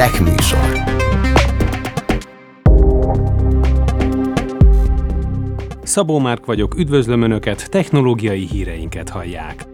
Tech műsor. Szabó Márk vagyok, üdvözlöm Önöket, technológiai híreinket hallják.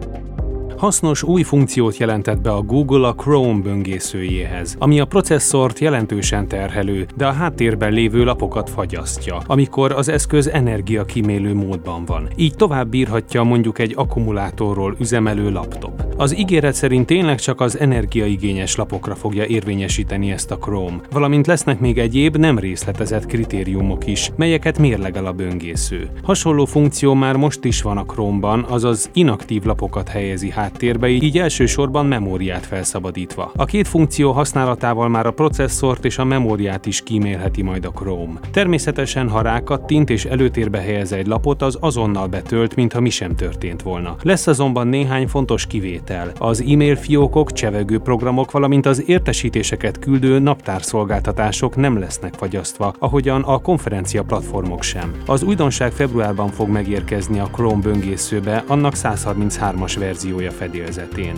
Hasznos új funkciót jelentett be a Google a Chrome böngészőjéhez, ami a processzort jelentősen terhelő, de a háttérben lévő lapokat fagyasztja, amikor az eszköz energiakímélő módban van. Így tovább bírhatja mondjuk egy akkumulátorról üzemelő laptop. Az ígéret szerint tényleg csak az energiaigényes lapokra fogja érvényesíteni ezt a Chrome, valamint lesznek még egyéb nem részletezett kritériumok is, melyeket mérlegel a böngésző. Hasonló funkció már most is van a Chrome-ban, azaz inaktív lapokat helyezi háttérbe, így elsősorban memóriát felszabadítva. A két funkció használatával már a processzort és a memóriát is kímélheti majd a Chrome. Természetesen, ha rákattint és előtérbe helyez egy lapot, az azonnal betölt, mintha mi sem történt volna. Lesz azonban néhány fontos kivétel. Az e-mail fiókok, csevegő programok, valamint az értesítéseket küldő naptárszolgáltatások nem lesznek fagyasztva, ahogyan a konferencia platformok sem. Az újdonság februárban fog megérkezni a Chrome böngészőbe, annak 133-as verziója fedélzetén.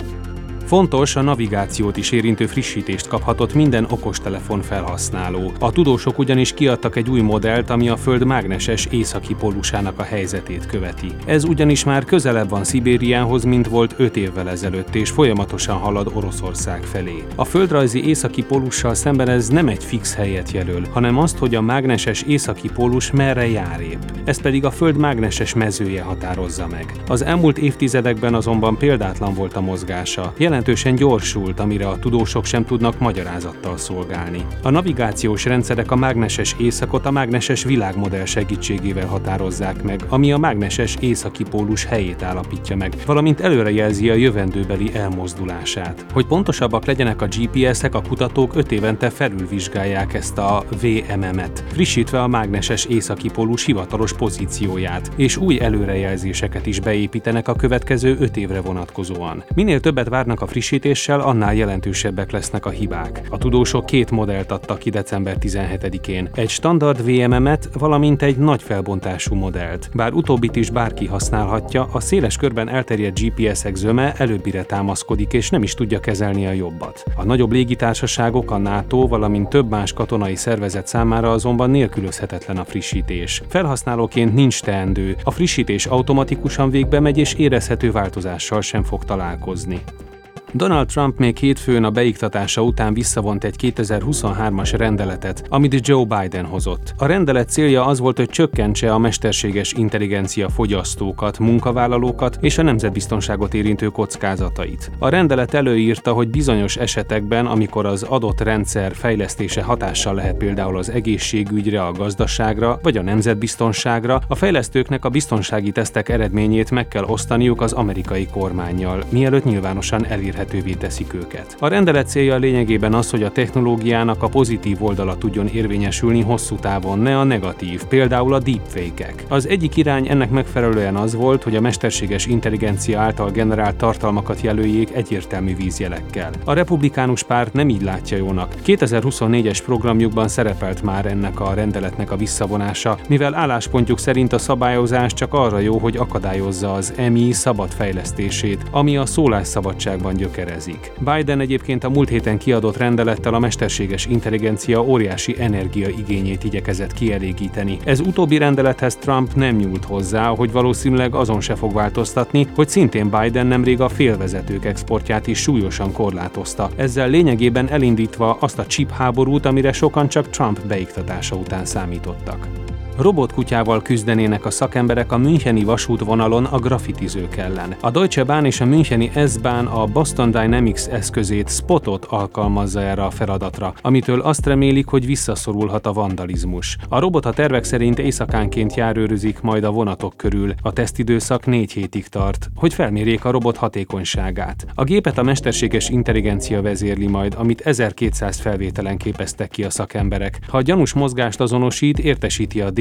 Fontos, a navigációt is érintő frissítést kaphatott minden okostelefon felhasználó. A tudósok ugyanis kiadtak egy új modellt, ami a Föld mágneses északi pólusának a helyzetét követi. Ez ugyanis már közelebb van Szibériához, mint volt 5 évvel ezelőtt, és folyamatosan halad Oroszország felé. A földrajzi északi pólussal szemben ez nem egy fix helyet jelöl, hanem azt, hogy a mágneses északi pólus merre jár épp. Ez pedig a Föld mágneses mezője határozza meg. Az elmúlt évtizedekben azonban példátlan volt a mozgása. Jelentősen gyorsult, amire a tudósok sem tudnak magyarázattal szolgálni. A navigációs rendszerek a mágneses északot a mágneses világmodell segítségével határozzák meg, ami a mágneses északi pólus helyét állapítja meg, valamint előrejelzi a jövendőbeli elmozdulását. Hogy pontosabbak legyenek a GPS-ek, a kutatók 5 évente felülvizsgálják ezt a VMM-et, frissítve a mágneses északi pólus hivatalos pozícióját, és új előrejelzéseket is beépítenek a következő 5 évre vonatkozóan. Minél többet várnak a frissítéssel, annál jelentősebbek lesznek a hibák. A tudósok 2 modellt adtak ki december 17-én. Egy standard VMM-et, valamint egy nagy felbontású modellt. Bár utóbbit is bárki használhatja, a széles körben elterjedt GPS-ek zöme előbbire támaszkodik és nem is tudja kezelni a jobbat. A nagyobb légitársaságok, a NATO, valamint több más katonai szervezet számára azonban nélkülözhetetlen a frissítés. Felhasználóként nincs teendő, a frissítés automatikusan végbe megy és érezhető változással sem fog találkozni. Donald Trump még hétfőn a beiktatása után visszavont egy 2023-as rendeletet, amit Joe Biden hozott. A rendelet célja az volt, hogy csökkentse a mesterséges intelligencia fogyasztókat, munkavállalókat és a nemzetbiztonságot érintő kockázatait. A rendelet előírta, hogy bizonyos esetekben, amikor az adott rendszer fejlesztése hatással lehet például az egészségügyre, a gazdaságra vagy a nemzetbiztonságra, a fejlesztőknek a biztonsági tesztek eredményét meg kell osztaniuk az amerikai kormánnyal, mielőtt nyilvánosan elérhetővé teszik őket. A rendelet célja lényegében az, hogy a technológiának a pozitív oldala tudjon érvényesülni hosszú távon, ne a negatív, például a deepfake-ek. Az egyik irány ennek megfelelően az volt, hogy a mesterséges intelligencia által generált tartalmakat jelöljék egyértelmű vízjelekkel. A republikánus párt nem így látja jónak. 2024-es programjukban szerepelt már ennek a rendeletnek a visszavonása, mivel álláspontjuk szerint a szabályozás csak arra jó, hogy akadályozza az MI szabad fejlesztését, ami a szólásszabadságban gyökerezik. Biden egyébként a múlt héten kiadott rendelettel a mesterséges intelligencia óriási energiaigényét igyekezett kielégíteni. Ez utóbbi rendelethez Trump nem nyúlt hozzá, hogy valószínűleg azon se fog változtatni, hogy szintén Biden nemrég a félvezetők exportját is súlyosan korlátozta, ezzel lényegében elindítva azt a chip háborút, amire sokan csak Trump beiktatása után számítottak. Robotkutyával küzdenének a szakemberek a müncheni vasútvonalon a graffitizők ellen. A Deutsche Bahn és a müncheni S-Bahn a Boston Dynamics eszközét, Spotot alkalmazza erre a feladatra, amitől azt remélik, hogy visszaszorulhat a vandalizmus. A robot a tervek szerint éjszakánként járőrözik majd a vonatok körül. A tesztidőszak 4 hétig tart, hogy felmérjék a robot hatékonyságát. A gépet a mesterséges intelligencia vezérli majd, amit 1200 felvételen képeztek ki a szakemberek. Ha a gyanús mozgást azonosít, értesíti a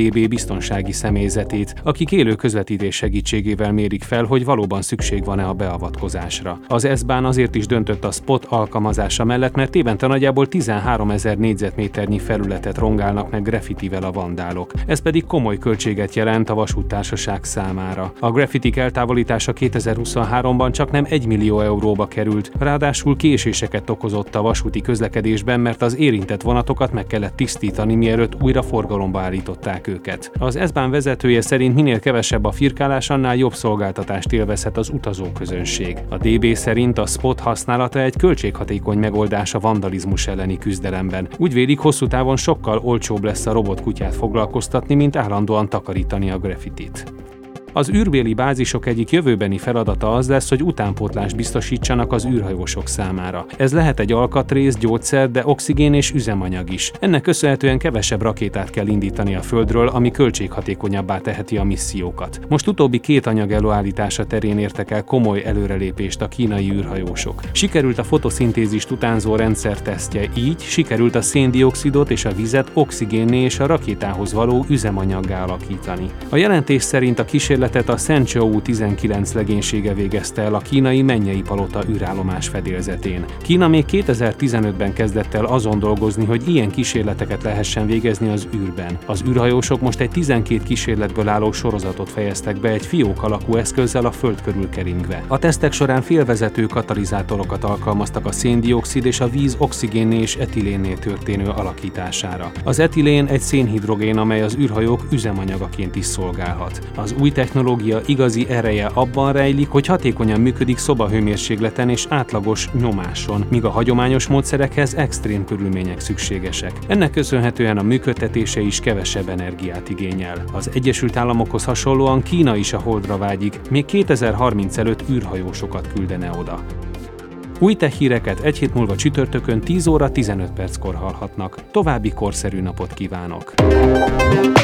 DB biztonsági személyzetét, akik élő közvetítés segítségével mérik fel, hogy valóban szükség van-e a beavatkozásra. Az SBAN azért is döntött a Spot alkalmazása mellett, mert évente nagyjából 13 000 négyzetméternyi felületet rongálnak meg graffitivel a vandálok. Ez pedig komoly költséget jelent a vasúttársaság számára. A graffitik eltávolítása 2023-ban csaknem 1 millió euróba került, ráadásul késéseket okozott a vasúti közlekedésben, mert az érintett vonatokat meg kellett tisztítani, mielőtt újra forgalomba állították őket. Az SBAN vezetője szerint minél kevesebb a firkálás, annál jobb szolgáltatást élvezhet az utazóközönség. A DB szerint a Spot használata egy költséghatékony megoldás a vandalizmus elleni küzdelemben. Úgy vélik, hosszú távon sokkal olcsóbb lesz a robotkutyát foglalkoztatni, mint állandóan takarítani a graffitit. Az űrbéli bázisok egyik jövőbeni feladata az lesz, hogy utánpótlást biztosítsanak az űrhajósok számára. Ez lehet egy alkatrész, gyógyszer, de oxigén és üzemanyag is. Ennek köszönhetően kevesebb rakétát kell indítani a Földről, ami költséghatékonyabbá teheti a missziókat. Most utóbbi 2 anyag előállítása terén értek el komoly előrelépést a kínai űrhajósok. Sikerült a fotoszintézist utánzó rendszer tesztje, így sikerült a széndioxidot és a vizet oxigénné és a rakétához való üzemanyaggá alakítani. A jelentés szerint a kísérletet a Shenzhou 19 legénysége végezte el a kínai Mennyei Palota űrállomás fedélzetén. Kína még 2015-ben kezdett el azon dolgozni, hogy ilyen kísérleteket lehessen végezni az űrben. Az űrhajósok most egy 12 kísérletből álló sorozatot fejeztek be egy fiók alakú eszközzel a Föld körül keringve. A tesztek során félvezető katalizátorokat alkalmaztak a széndioxid és a víz oxigénné és etilénné történő alakítására. Az etilén egy szénhidrogén, amely az űrhajók üzemanyagaként is szolgálhat. Az új technológia igazi ereje abban rejlik, hogy hatékonyan működik szobahőmérsékleten és átlagos nyomáson, míg a hagyományos módszerekhez extrém körülmények szükségesek. Ennek köszönhetően a működtetése is kevesebb energiát igényel. Az Egyesült Államokhoz hasonlóan Kína is a Holdra vágyik, még 2030 előtt űrhajósokat küldene oda. Új tech híreket egy hét múlva csütörtökön 10 óra 15 perckor hallhatnak. További korszerű napot kívánok!